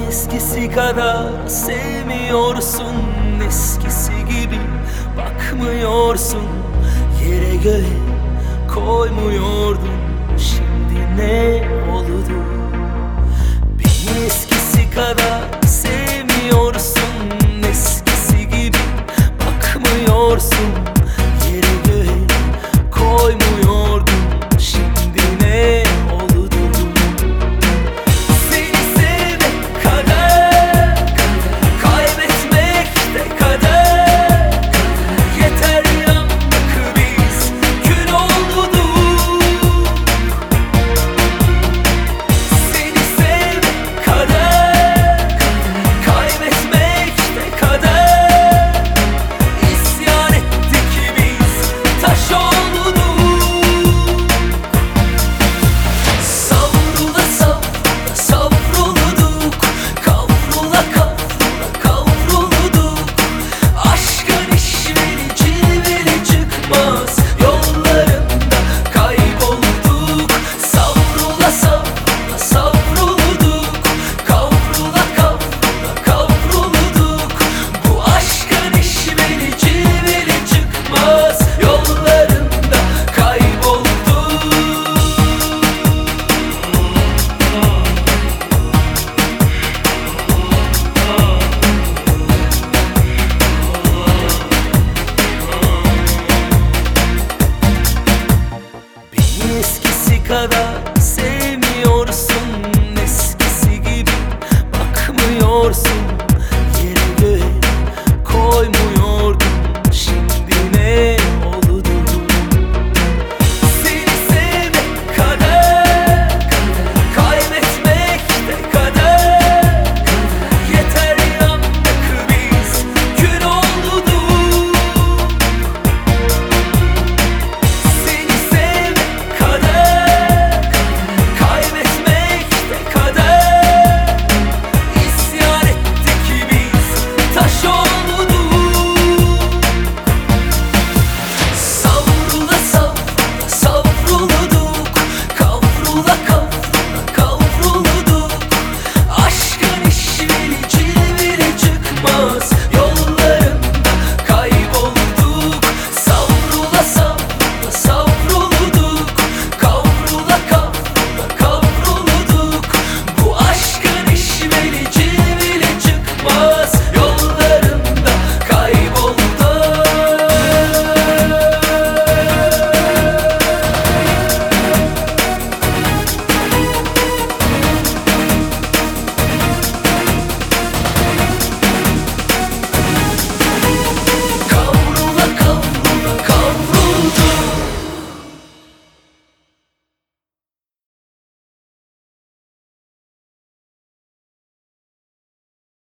eskisi kadar sevmiyorsun, eskisi gibi bakmıyorsun. Yere göğe koymuyordun, şimdi ne oldu? Beni eskisi kadar sevmiyorsun, eskisi gibi bakmıyorsun. Yere göğe koymuyordun, şimdi ne oldu? Seni sevmek kader, kaybetmek de kader. Yeter yandık biz, kül olduk. Seni sevmek kader, kaybetmek de kader. İsyan ettik biz, taş olduk. Savrula savrula savrulduk, kavrula kavrula kavrulduk. Aşkın işveli cilveli çıkmaz yollarında kaybolduk. Savrula savrula savrulduk, kavrula kavrula kavrulduk. Bu aşkın işveli cilveli çıkmaz yollarında kaybolduk. Beni eskisi kadar sevmiyorsun, eskisi gibi bakmıyorsun.